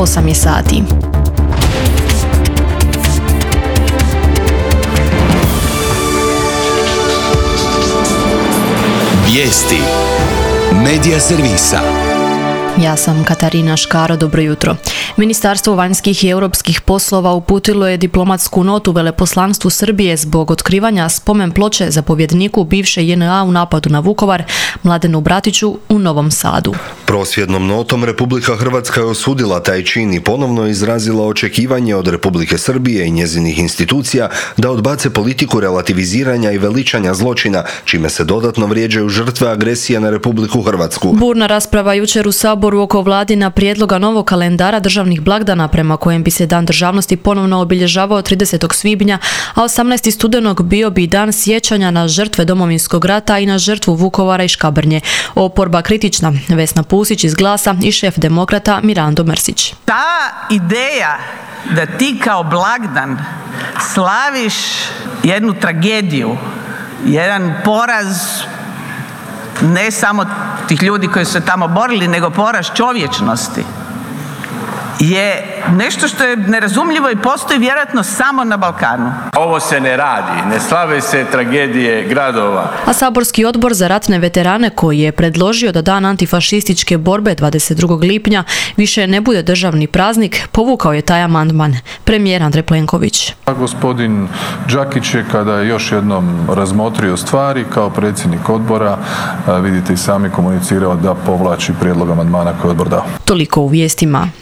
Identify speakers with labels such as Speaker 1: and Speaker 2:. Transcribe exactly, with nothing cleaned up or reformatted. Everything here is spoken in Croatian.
Speaker 1: osam je sati.
Speaker 2: Vijesti Medija servisa.
Speaker 1: Ja sam Katarina Škaro, dobro jutro. Ministarstvo vanjskih i europskih poslova uputilo je diplomatsku notu veleposlanstvu Srbije zbog otkrivanja spomen ploče zapovjedniku bivše J N A u napadu na Vukovar, Mladenu Bratiću, u Novom Sadu.
Speaker 3: Prosvjednom notom Republika Hrvatska je osudila taj čin i ponovno izrazila očekivanje od Republike Srbije i njezinih institucija da odbace politiku relativiziranja i veličanja zločina, čime se dodatno vrijeđaju žrtve agresije na Republiku Hrvatsku.
Speaker 1: Burna rasprava jučer u Saboru oko vladina prijedloga novog kalendara državnih blagdana prema kojem bi se Dan državnosti ponovno obilježavao tridesetog svibnja, a osamnaesti studenog bio bi dan sjećanja na žrtve Domovinskog rata i na žrtvu Vukovara i Škabrnje. Oporba kritična, Vesna Pusić iz Glasa i šef Demokrata Mirando Mrsić.
Speaker 4: Ta ideja da ti kao blagdan slaviš jednu tragediju, jedan poraz ne samo tih ljudi koji su se tamo borili, nego poraz čovječnosti, je nešto što je nerazumljivo i postoji vjerojatno samo na Balkanu.
Speaker 5: Ovo se ne radi, ne slave se tragedije gradova.
Speaker 1: A saborski odbor za ratne veterane, koji je predložio da Dan antifašističke borbe dvadeset drugog lipnja više ne bude državni praznik, povukao je taj amandman. Premijer Andrej Plenković.
Speaker 6: A gospodin Đakić je, kada je još jednom razmotrio stvari kao predsjednik odbora, vidite i sami, komunicirao da povlači prijedlog amandmana koji je odbor dao.
Speaker 1: Toliko u vijestima.